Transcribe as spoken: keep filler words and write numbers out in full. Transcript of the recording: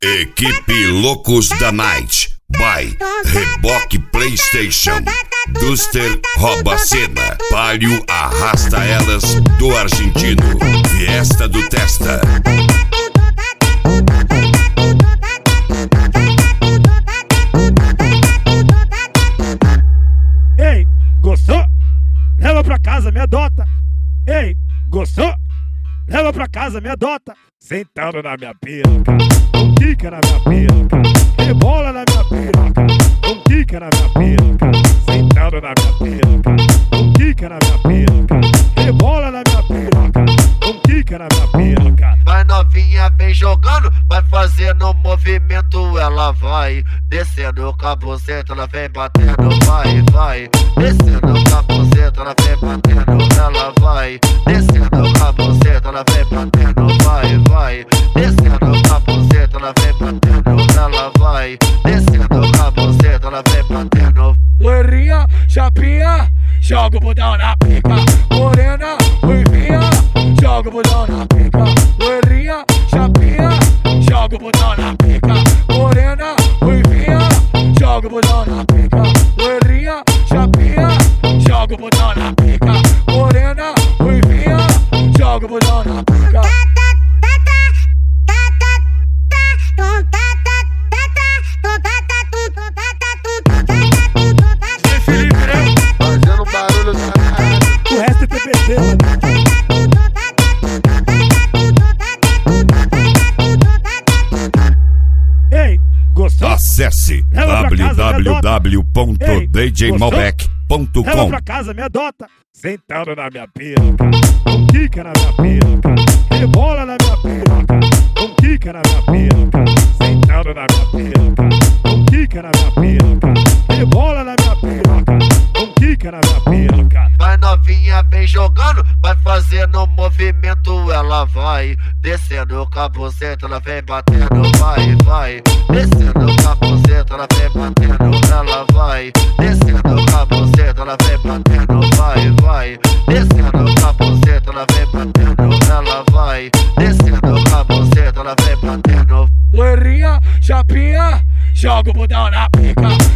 Equipe Loucos da Night by Reboque PlayStation. Duster rouba cena. Palio arrasta elas do argentino. Fiesta do Testa. Ei, gostou? Leva pra casa, me adota. Ei, gostou? Leva pra casa, me adota. Sentando na minha piroca, um quica na minha piroca, rebola na minha piroca, um quica na minha piroca. Sentando na minha piroca, um quica na minha piroca, rebola na minha piroca, um quica na minha piroca. Vai novinha, vem jogando, vai fazendo movimento, ela vai descendo com a buceta, ela vem batendo, vai, vai. Descendo com a buceta, ela vem batendo, ela vai. Descendo com a buceta, ela vem batendo, vai, vai. Descendo com a buceta, ela vem batendo, ela vai. Descendo com a buceta, ela vem batendo. Loirinha, chapinha, joga o botão na pica. Morena, ruivinha, joga o botão na pica. Loirinha, chapinha, joga o botão na pica. Morena, ruivinha, joga o botão na pica. Loirinha, chapinha, joga o botão na pica. Morena, ruivinha, joga o botão na pica. Fazendo barulho na rádio. O resto é P P C, mano. Ei, gostou? Acesse w w w ponto d j malbec ponto Leva com. pra casa, me adota. Sentando na minha piroca, um quica na minha piroca, rebola na minha piroca, um quica na minha piroca. Sentando na minha piroca, um quica na minha piroca, rebola na minha piroca, um quica na minha piroca. Vai novinha, vem jogando, vai fazendo movimento, ela vai descendo com a buceta, ela vem batendo, vai, vai. Descendo com a buceta, ela vem batendo, ela vai. Descendo com a buceta, ela vem batendo, vai, vai. Descendo com a buceta, ela vem batendo, ela vai. Descendo com a buceta, ela vem batendo. Loirinha, chapinha, joga o botão na pica.